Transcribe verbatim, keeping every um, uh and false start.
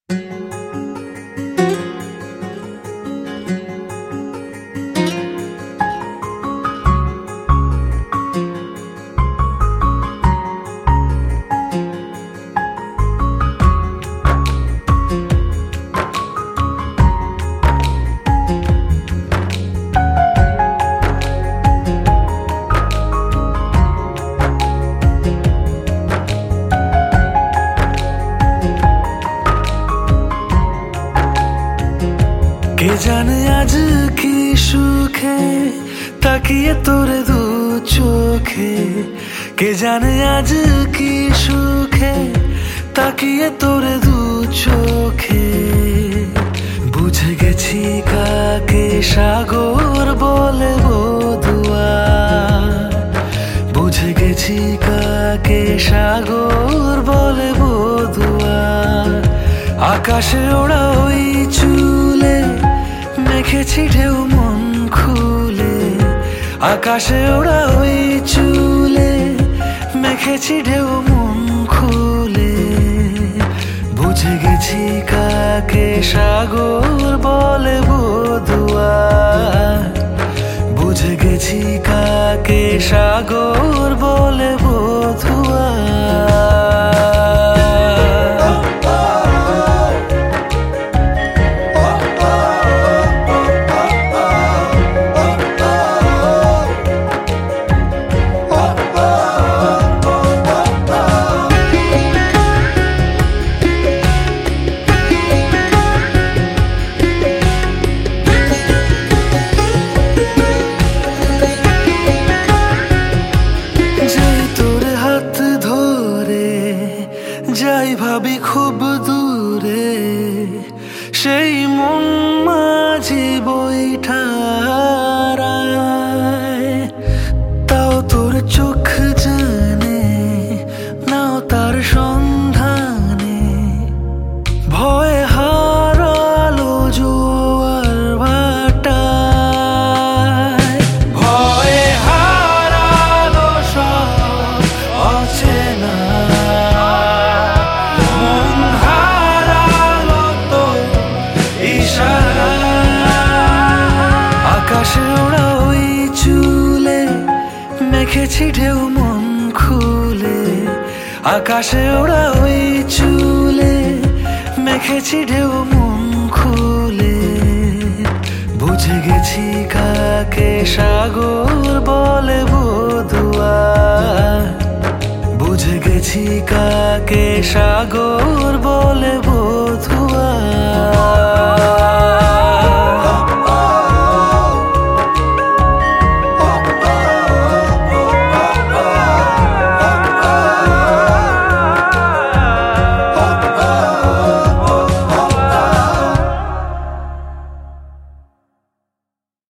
কে জানে আজ কি সুখে তাকিয়ে তোরে দু চোখে, কে জানে আজ কি সুখে তাকিয়ে তোরে দু চোখে। বুঝে গেছি কাকে সাগর বলে বধুয়া, বুঝে গেছি কাকে সাগর বলে বধুয়া। আকাশে ওড়া ওই চুলে মেখেছি ঢেউ মন খুলে, আকাশে ওড়া ওই চুলে মেখেছি ঢেউ মন খুলে। বুঝে গেছি কাকে সাগর বলে বধুয়া, বুঝে গেছি কাকে সাগর বলে বধুয়া। যাই ভাবি খুব দূরে সেই মন মাঝি বৈঠারায়, তাও তোর চোখ জানে নাও তার সন্ধানে। ভয়ে হারালো জোয়ার ভাটায়, ভয়ে হারালো সব অচেনা। আকাশে ওড়া ওই চুলে মেখেছি ঢেউ মন খুলে, আকাশে ওড়া ওই চুলে মেখেছি ঢেউ মন খুলে। বুঝে গেছি কাকে সাগর বলে বধুয়া, বুঝে গেছি কাকে সাগর বলে বধুয়া।